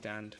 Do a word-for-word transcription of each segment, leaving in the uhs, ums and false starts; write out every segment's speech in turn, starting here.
stand.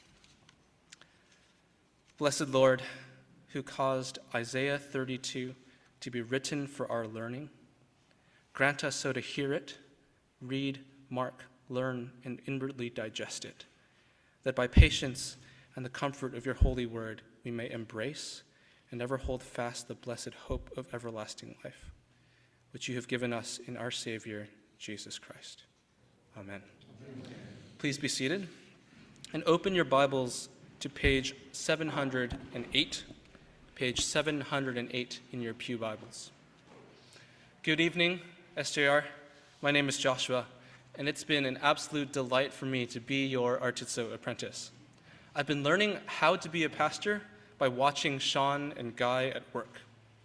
Blessed Lord, who caused Isaiah thirty-two to be written for our learning, grant us so to hear it, read, mark, learn, and inwardly digest it, that by patience and the comfort of your holy word we may embrace and ever hold fast the blessed hope of everlasting life, which you have given us in our Savior, Jesus Christ. Amen. Amen. Please be seated and open your Bibles to page seven hundred eight, page seven hundred eight in your pew Bibles. Good evening, S J R. My name is Joshua, and it's been an absolute delight for me to be your Artizo apprentice. I've been learning how to be a pastor by watching Sean and Guy at work.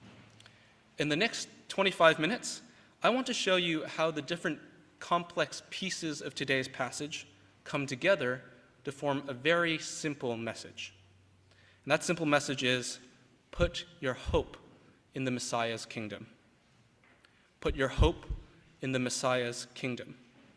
In the next twenty-five minutes, I want to show you how the different complex pieces of today's passage come together to form a very simple message. And that simple message is, put your hope in the Messiah's kingdom. Put your hope in the Messiah's kingdom.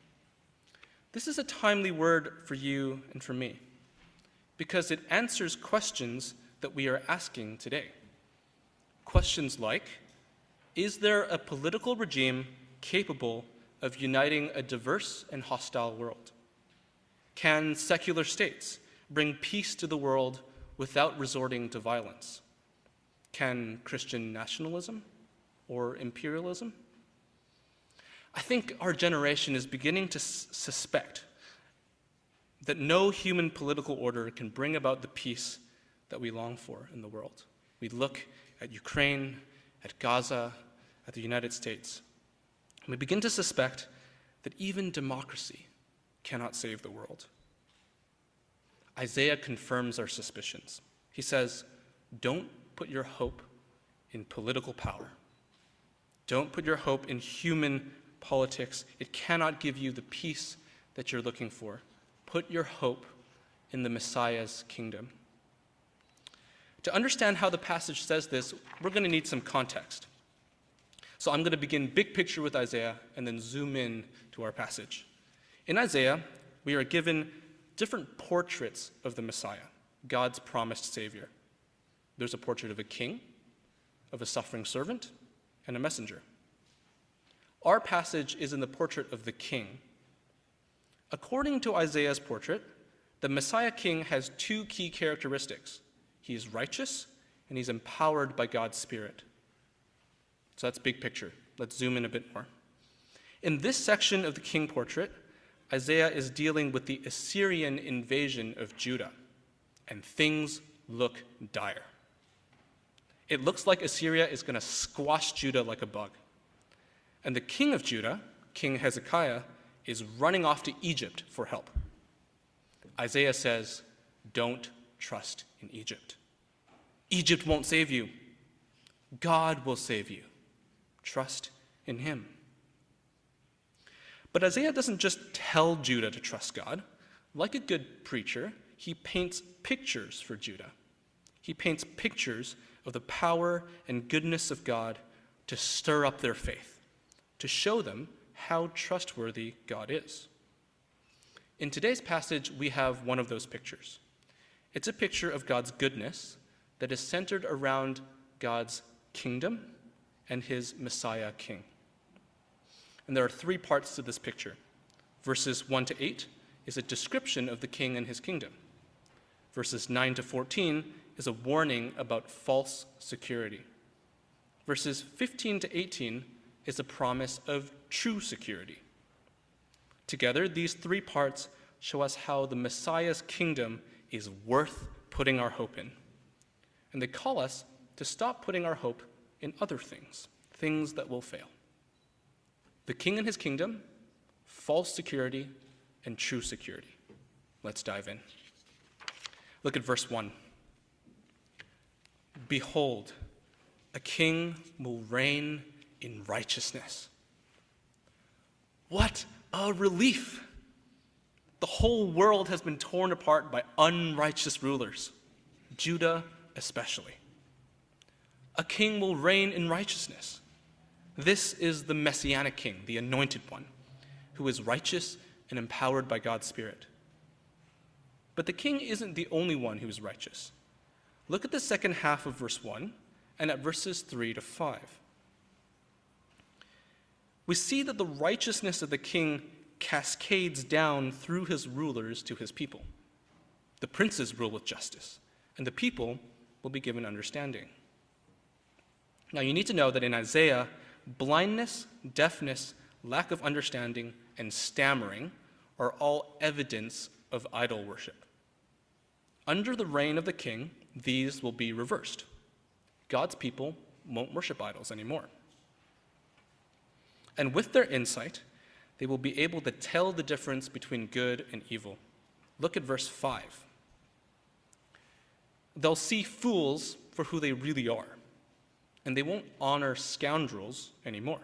This is a timely word for you and for me, because it answers questions that we are asking today. Questions like, is there a political regime capable of uniting a diverse and hostile world? Can secular states bring peace to the world without resorting to violence? Can Christian nationalism or imperialism? I think our generation is beginning to s- suspect that no human political order can bring about the peace that we long for in the world. We look at Ukraine, at Gaza, at the United States, and we begin to suspect that even democracy cannot save the world. Isaiah confirms our suspicions. He says, don't put your hope in political power. Don't put your hope in human politics. It cannot give you the peace that you're looking for. Put your hope in the Messiah's kingdom. To understand how the passage says this, we're going to need some context. So I'm going to begin big picture with Isaiah and then zoom in to our passage. In Isaiah, we are given different portraits of the Messiah, God's promised Savior. There's a portrait of a king, of a suffering servant, and a messenger. Our passage is in the portrait of the king. According to Isaiah's portrait, the Messiah king has two key characteristics. He is righteous, and he's empowered by God's Spirit. So that's big picture. Let's zoom in a bit more. In this section of the king portrait, Isaiah is dealing with the Assyrian invasion of Judah, and things look dire. It looks like Assyria is going to squash Judah like a bug. And the king of Judah, King Hezekiah, is running off to Egypt for help. Isaiah says, don't trust in Egypt. Egypt won't save you. God will save you. Trust in him. But Isaiah doesn't just tell Judah to trust God. Like a good preacher, he paints pictures for Judah. He paints pictures of the power and goodness of God to stir up their faith, to show them how trustworthy God is. In today's passage, we have one of those pictures. It's a picture of God's goodness that is centered around God's kingdom and his Messiah king. And there are three parts to this picture. Verses one to eight is a description of the king and his kingdom. Verses nine to fourteen is a warning about false security. Verses fifteen to eighteen is a promise of true security. Together, these three parts show us how the Messiah's kingdom is worth putting our hope in. And they call us to stop putting our hope in other things, things that will fail. The king and his kingdom, false security, and true security. Let's dive in. Look at verse one. Behold, a king will reign in righteousness. What a relief! The whole world has been torn apart by unrighteous rulers, Judah especially. A king will reign in righteousness. This is the Messianic king, the anointed one, who is righteous and empowered by God's Spirit. But the king isn't the only one who is righteous. Look at the second half of verse one and at verses three to five. We see that the righteousness of the king cascades down through his rulers to his people. The princes rule with justice, and the people will be given understanding. Now, you need to know that in Isaiah, blindness, deafness, lack of understanding, and stammering are all evidence of idol worship. Under the reign of the king, these will be reversed. God's people won't worship idols anymore. And with their insight, they will be able to tell the difference between good and evil. Look at verse five. They'll see fools for who they really are, and they won't honor scoundrels anymore.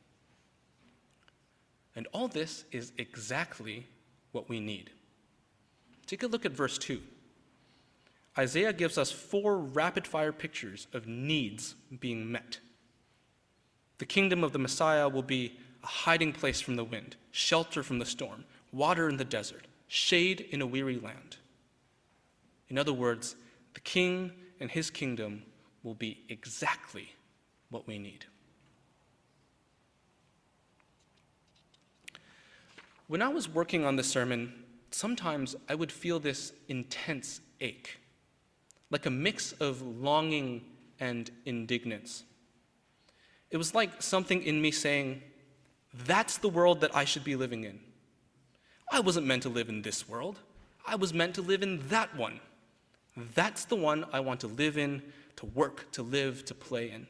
And all this is exactly what we need. Take a look at verse two. Isaiah gives us four rapid-fire pictures of needs being met. The kingdom of the Messiah will be a hiding place from the wind, shelter from the storm, water in the desert, shade in a weary land. In other words, the king and his kingdom will be exactly what we need. When I was working on this sermon, sometimes I would feel this intense ache, like a mix of longing and indignance. It was like something in me saying, that's the world that I should be living in. I wasn't meant to live in this world. I was meant to live in that one. That's the one I want to live in, to work, to live, to play in.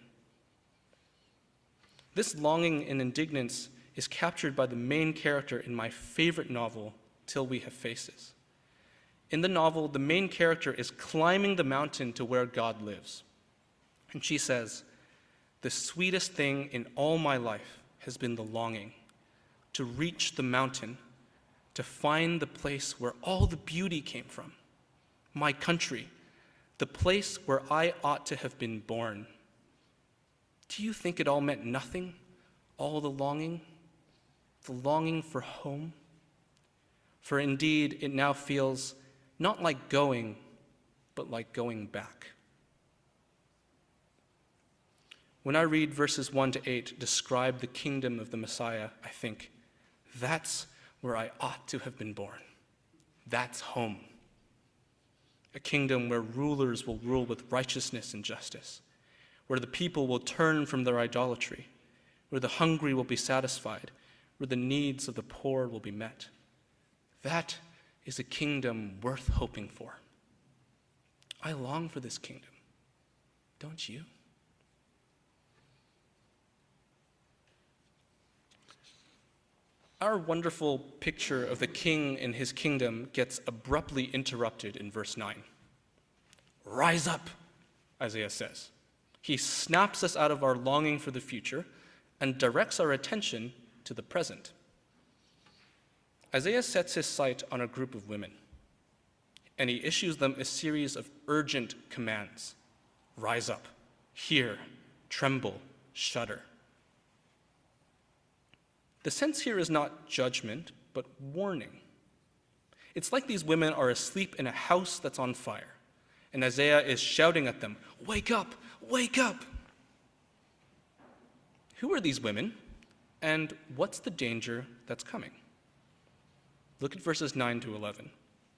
This longing and indignance is captured by the main character in my favorite novel, Till We Have Faces. In the novel, the main character is climbing the mountain to where God lives. And she says, the sweetest thing in all my life has been the longing to reach the mountain, to find the place where all the beauty came from, my country, the place where I ought to have been born. Do you think it all meant nothing, all the longing, the longing for home? For indeed, it now feels not like going, but like going back. When I read verses one to eight describe the kingdom of the Messiah, I think, that's where I ought to have been born. That's home. A kingdom where rulers will rule with righteousness and justice, where the people will turn from their idolatry, where the hungry will be satisfied, where the needs of the poor will be met. That is a kingdom worth hoping for. I long for this kingdom. Don't you? Our wonderful picture of the king and his kingdom gets abruptly interrupted in verse nine. Rise up, Isaiah says. He snaps us out of our longing for the future and directs our attention to the present. Isaiah sets his sight on a group of women, and he issues them a series of urgent commands. Rise up, hear, tremble, shudder. The sense here is not judgment, but warning. It's like these women are asleep in a house that's on fire, and Isaiah is shouting at them, wake up, wake up. Who are these women, and what's the danger that's coming? Look at verses nine to eleven.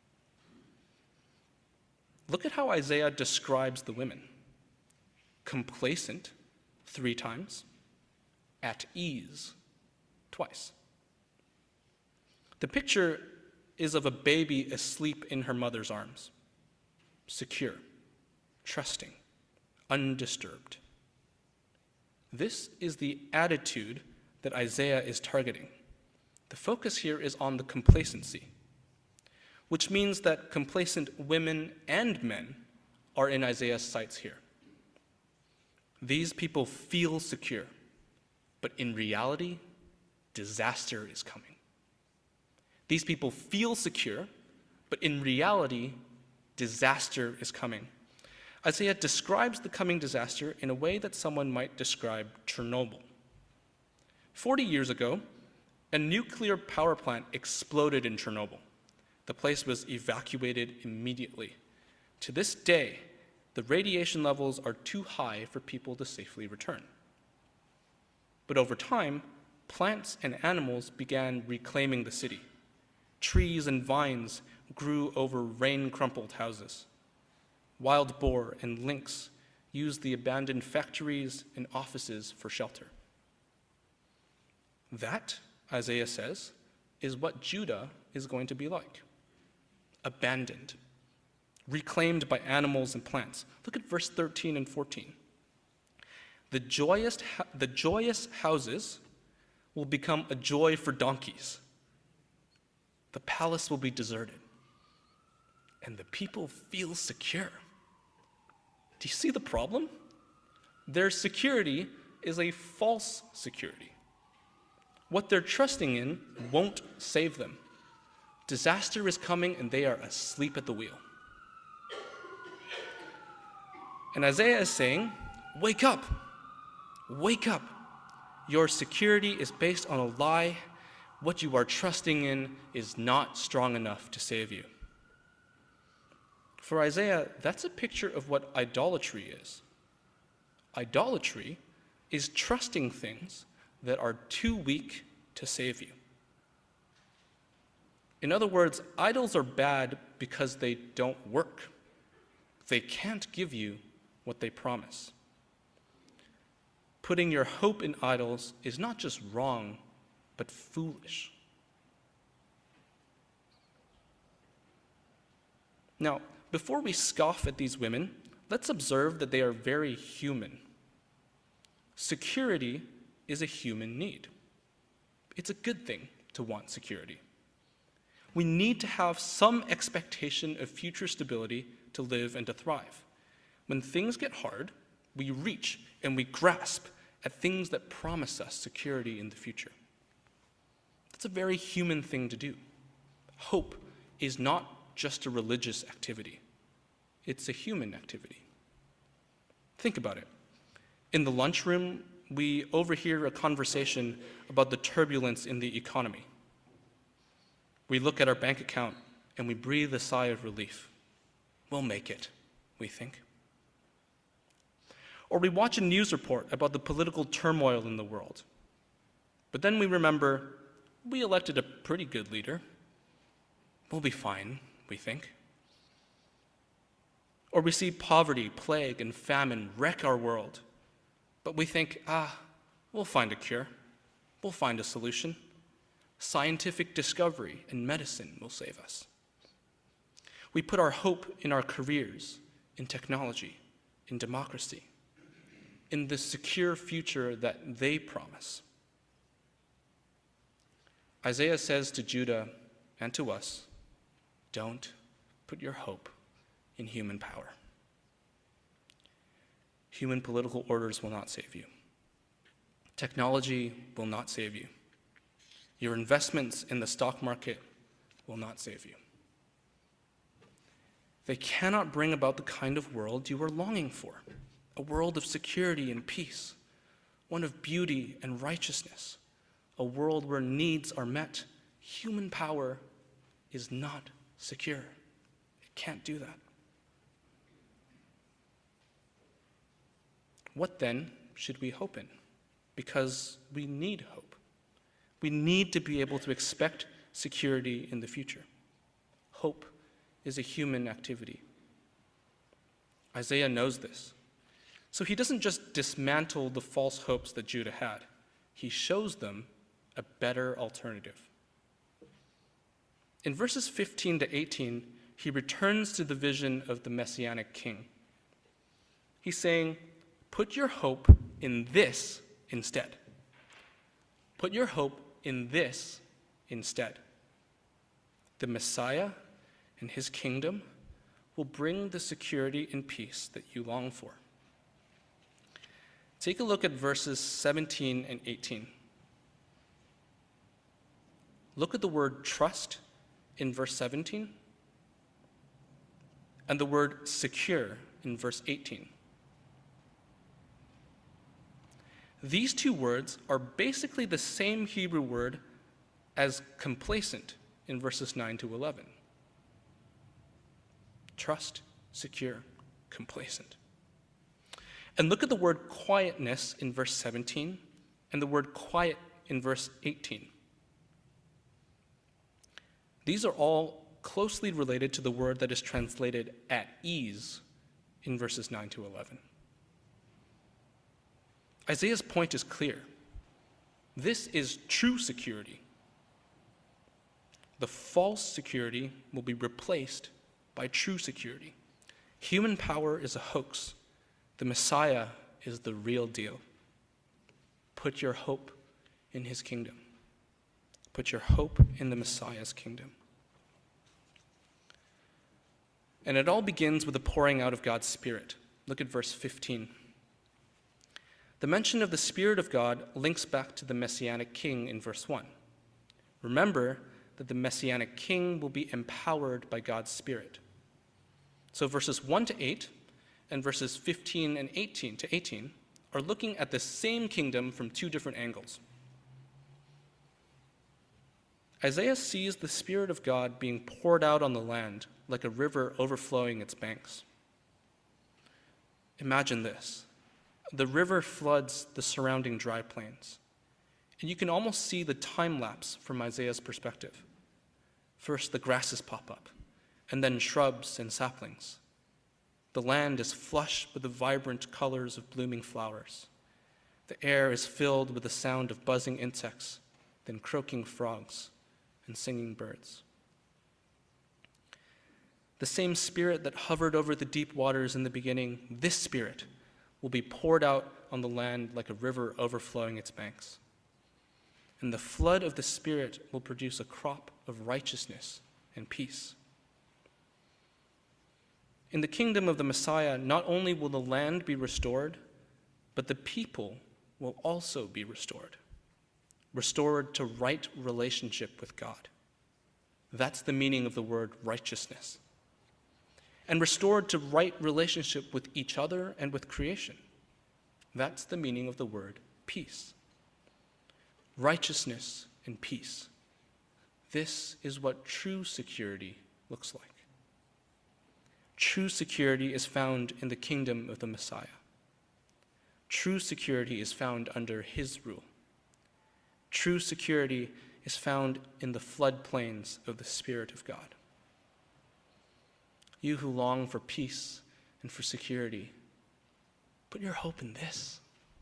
Look at how Isaiah describes the women. Complacent, three times. At ease, twice. The picture is of a baby asleep in her mother's arms, secure, trusting, undisturbed. This is the attitude that Isaiah is targeting. The focus here is on the complacency, which means that complacent women and men are in Isaiah's sights here. These people feel secure, but in reality, disaster is coming. These people feel secure, but in reality, disaster is coming. Isaiah describes the coming disaster in a way that someone might describe Chernobyl. Forty years ago, a nuclear power plant exploded in Chernobyl. The place was evacuated immediately. To this day, the radiation levels are too high for people to safely return. But over time, plants and animals began reclaiming the city. Trees and vines grew over rain-crumpled houses. Wild boar and lynx used the abandoned factories and offices for shelter. That, Isaiah says, is what Judah is going to be like. Abandoned, reclaimed by animals and plants. Look at verse thirteen and fourteen. The joyous, the joyous houses will become a joy for donkeys. The palace will be deserted, and the people feel secure. Do you see the problem? Their security is a false security. What they're trusting in won't save them. Disaster is coming, and they are asleep at the wheel. And Isaiah is saying, wake up. Wake up. Your security is based on a lie. What you are trusting in is not strong enough to save you. For Isaiah, that's a picture of what idolatry is. Idolatry is trusting things that are too weak to save you. In other words, idols are bad because they don't work. They can't give you what they promise. Putting your hope in idols is not just wrong, but foolish. Now, before we scoff at these women, let's observe that they are very human. Security is a human need. It's a good thing to want security. We need to have some expectation of future stability to live and to thrive. When things get hard, we reach and we grasp at things that promise us security in the future. That's a very human thing to do. Hope is not just a religious activity. It's a human activity. Think about it. In the lunchroom, we overhear a conversation about the turbulence in the economy. We look at our bank account and we breathe a sigh of relief. We'll make it, we think. Or we watch a news report about the political turmoil in the world. But then we remember, we elected a pretty good leader. We'll be fine, we think. Or we see poverty, plague, and famine wreck our world. But we think, ah, we'll find a cure. We'll find a solution. Scientific discovery and medicine will save us. We put our hope in our careers, in technology, in democracy, in the secure future that they promise. Isaiah says to Judah and to us, don't put your hope in human power. Human political orders will not save you. Technology will not save you. Your investments in the stock market will not save you. They cannot bring about the kind of world you are longing for, a world of security and peace, one of beauty and righteousness, a world where needs are met. Human power is not secure. It can't do that. What then should we hope in? Because we need hope. We need to be able to expect security in the future. Hope is a human activity. Isaiah knows this. So he doesn't just dismantle the false hopes that Judah had. He shows them a better alternative. In verses fifteen to eighteen, he returns to the vision of the Messianic king. He's saying, put your hope in this instead. Put your hope in this instead. The Messiah and his kingdom will bring the security and peace that you long for. Take a look at verses seventeen and eighteen. Look at the word trust in verse seventeen and the word secure in verse eighteen. These two words are basically the same Hebrew word as complacent in verses nine to eleven. trust, secure, complacent. And look at the word quietness in verse seventeen and the word quiet in verse eighteen. These are all closely related to the word that is translated at ease in verses nine to eleven. Isaiah's point is clear. This is true security. The false security will be replaced by true security. Human power is a hoax. The Messiah is the real deal. Put your hope in his kingdom. Put your hope in the Messiah's kingdom. And it all begins with the pouring out of God's Spirit. Look at verse fifteen. The mention of the Spirit of God links back to the Messianic King in verse one. Remember that the Messianic King will be empowered by God's Spirit. So verses one to eight and verses fifteen and eighteen to eighteen are looking at the same kingdom from two different angles. Isaiah sees the Spirit of God being poured out on the land like a river overflowing its banks. Imagine this. The river floods the surrounding dry plains, and you can almost see the time lapse from Isaiah's perspective. First, the grasses pop up, and then shrubs and saplings. The land is flush with the vibrant colors of blooming flowers. The air is filled with the sound of buzzing insects, then croaking frogs and singing birds. The same Spirit that hovered over the deep waters in the beginning, this Spirit will be poured out on the land like a river overflowing its banks. And the flood of the Spirit will produce a crop of righteousness and peace. In the kingdom of the Messiah, not only will the land be restored, but the people will also be restored. Restored to right relationship with God. That's the meaning of the word righteousness. And restored to right relationship with each other and with creation. That's the meaning of the word peace. Righteousness and peace. This is what true security looks like. True security is found in the kingdom of the Messiah. True security is found under his rule. True security is found in the floodplains of the Spirit of God. You who long for peace and for security, put your hope in this.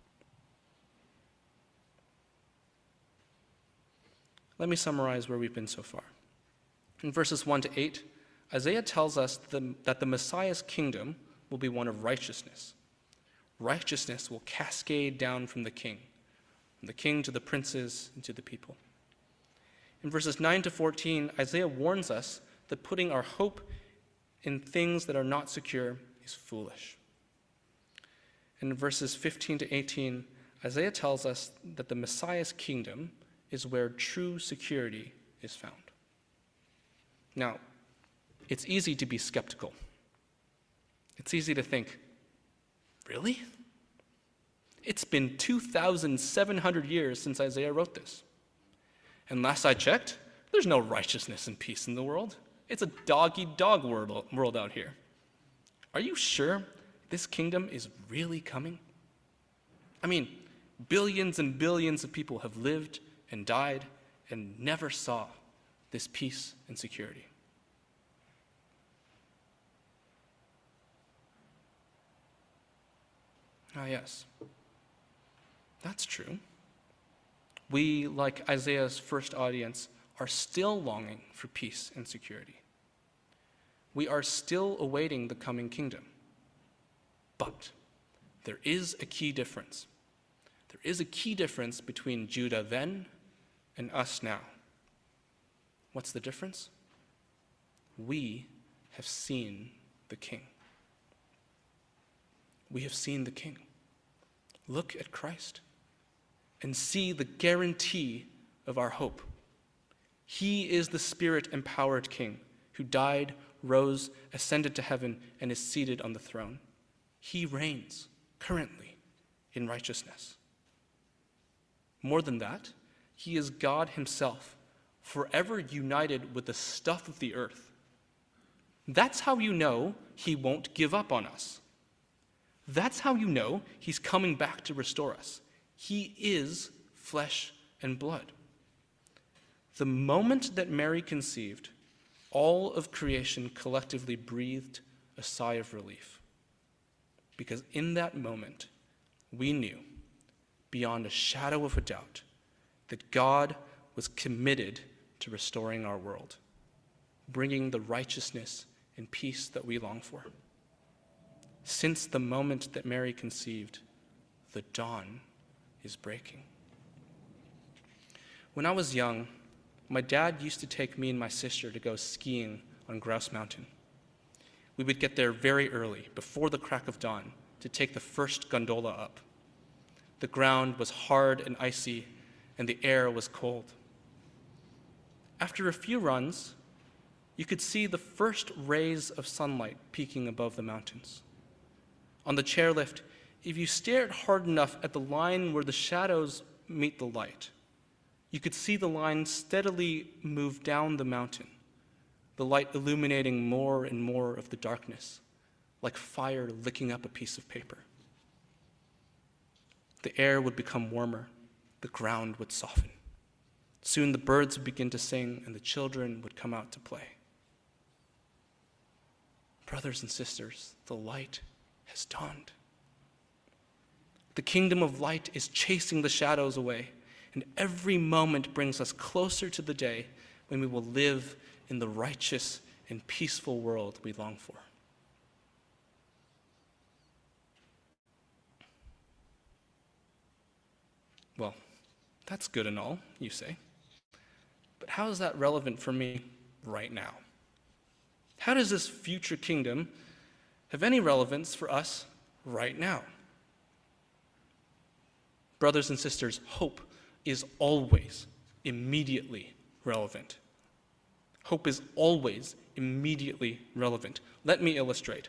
Let me summarize where we've been so far. In verses one to eight, Isaiah tells us the, that the Messiah's kingdom will be one of righteousness. Righteousness will cascade down from the king, from the king to the princes and to the people. In verses nine to fourteen, Isaiah warns us that putting our hope in things that are not secure is foolish. And in verses fifteen to eighteen, Isaiah tells us that the Messiah's kingdom is where true security is found. Now, it's easy to be skeptical. It's easy to think, really? It's been two thousand seven hundred years since Isaiah wrote this. And last I checked, there's no righteousness and peace in the world. It's a dog-eat-dog world, world out here. Are you sure this kingdom is really coming? I mean, billions and billions of people have lived and died and never saw this peace and security. Ah, yes, that's true. We, like Isaiah's first audience, are still longing for peace and security. We are still awaiting the coming kingdom. But there is a key difference. There is a key difference between Judah then and us now. What's the difference? We have seen the King. We have seen the King. Look at Christ and see the guarantee of our hope. He is the Spirit-empowered King who died, rose, ascended to heaven, and is seated on the throne. He reigns currently in righteousness. More than that, he is God himself, forever united with the stuff of the earth. That's how you know he won't give up on us. That's how you know he's coming back to restore us. He is flesh and blood. The moment that Mary conceived, all of creation collectively breathed a sigh of relief. Because in that moment, we knew, beyond a shadow of a doubt, that God was committed to restoring our world, bringing the righteousness and peace that we long for. Since the moment that Mary conceived, the dawn is breaking. When I was young, my dad used to take me and my sister to go skiing on Grouse Mountain. We would get there very early, before the crack of dawn, to take the first gondola up. The ground was hard and icy, and the air was cold. After a few runs, you could see the first rays of sunlight peeking above the mountains. On the chairlift, if you stared hard enough at the line where the shadows meet the light, you could see the line steadily move down the mountain, the light illuminating more and more of the darkness, like fire licking up a piece of paper. The air would become warmer, the ground would soften. Soon the birds would begin to sing, and the children would come out to play. Brothers and sisters, the light has dawned. The kingdom of light is chasing the shadows away, and every moment brings us closer to the day when we will live in the righteous and peaceful world we long for. Well, that's good and all, you say. But how is that relevant for me right now? How does this future kingdom have any relevance for us right now? Brothers and sisters, hope is always immediately relevant. Hope is always immediately relevant. Let me illustrate.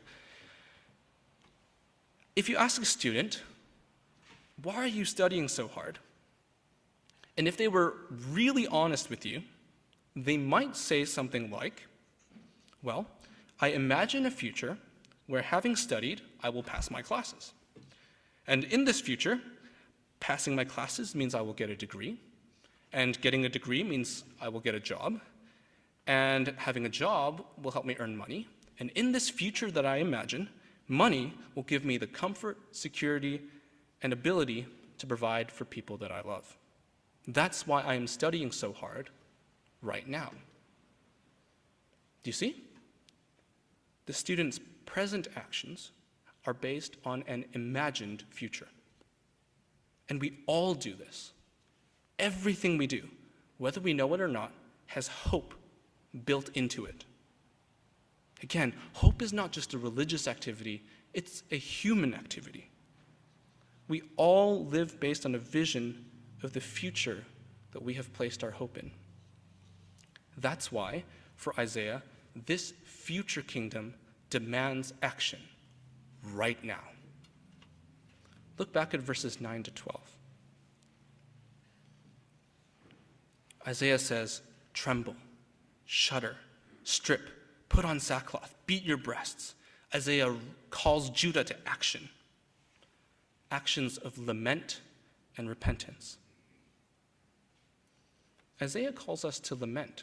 If you ask a student, why are you studying so hard? And if they were really honest with you, they might say something like, well, I imagine a future where, having studied, I will pass my classes. And in this future, passing my classes means I will get a degree, and getting a degree means I will get a job, and having a job will help me earn money. And in this future that I imagine, money will give me the comfort, security, and ability to provide for people that I love. That's why I am studying so hard right now. Do you see? The student's present actions are based on an imagined future. And we all do this. Everything we do, whether we know it or not, has hope built into it. Again, hope is not just a religious activity, it's a human activity. We all live based on a vision of the future that we have placed our hope in. That's why, for Isaiah, this future kingdom demands action right now. Look back at verses nine to twelve. Isaiah says, tremble, shudder, strip, put on sackcloth, beat your breasts. Isaiah calls Judah to action. Actions of lament and repentance. Isaiah calls us to lament.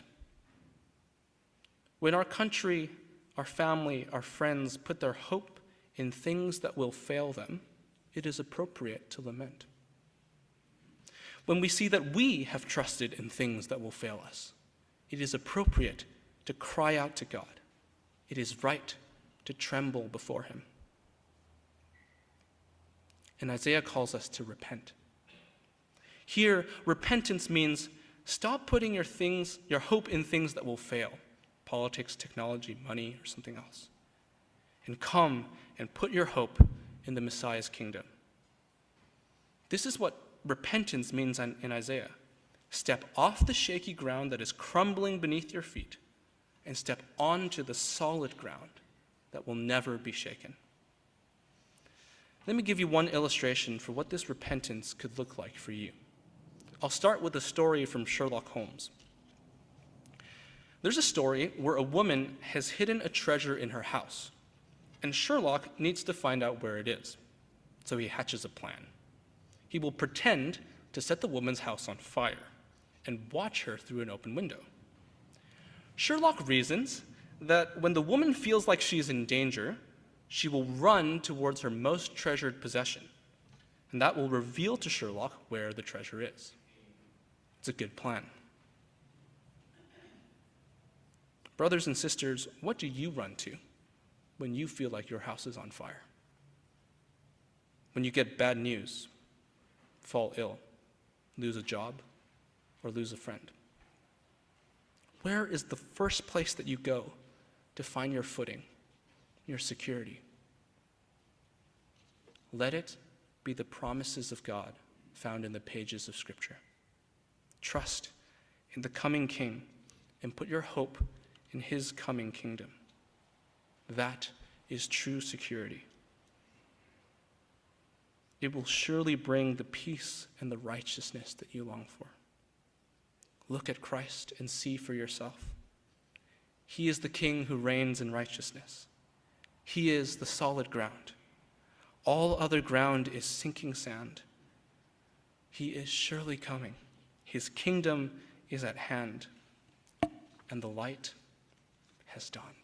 When our country, our family, our friends put their hope in things that will fail them, it is appropriate to lament. When we see that we have trusted in things that will fail us, it is appropriate to cry out to God. It is right to tremble before him. And Isaiah calls us to repent. Here, repentance means stop putting your things, your hope in things that will fail, politics, technology, money, or something else, and come and put your hope in the Messiah's kingdom. This is what repentance means in Isaiah. Step off the shaky ground that is crumbling beneath your feet and step onto the solid ground that will never be shaken. Let me give you one illustration for what this repentance could look like for you. I'll start with a story from Sherlock Holmes. There's a story where a woman has hidden a treasure in her house, and Sherlock needs to find out where it is. So he hatches a plan. He will pretend to set the woman's house on fire and watch her through an open window. Sherlock reasons that when the woman feels like she's in danger, she will run towards her most treasured possession, and that will reveal to Sherlock where the treasure is. It's a good plan. Brothers and sisters, what do you run to when you feel like your house is on fire? When you get bad news, fall ill, lose a job, or lose a friend? Where is the first place that you go to find your footing, your security? Let it be the promises of God found in the pages of Scripture. Trust in the coming King and put your hope in his coming kingdom. That is true security. It will surely bring the peace and the righteousness that you long for. Look at Christ and see for yourself. He is the King who reigns in righteousness. He is the solid ground. All other ground is sinking sand. He is surely coming. His kingdom is at hand, and the light has dawned.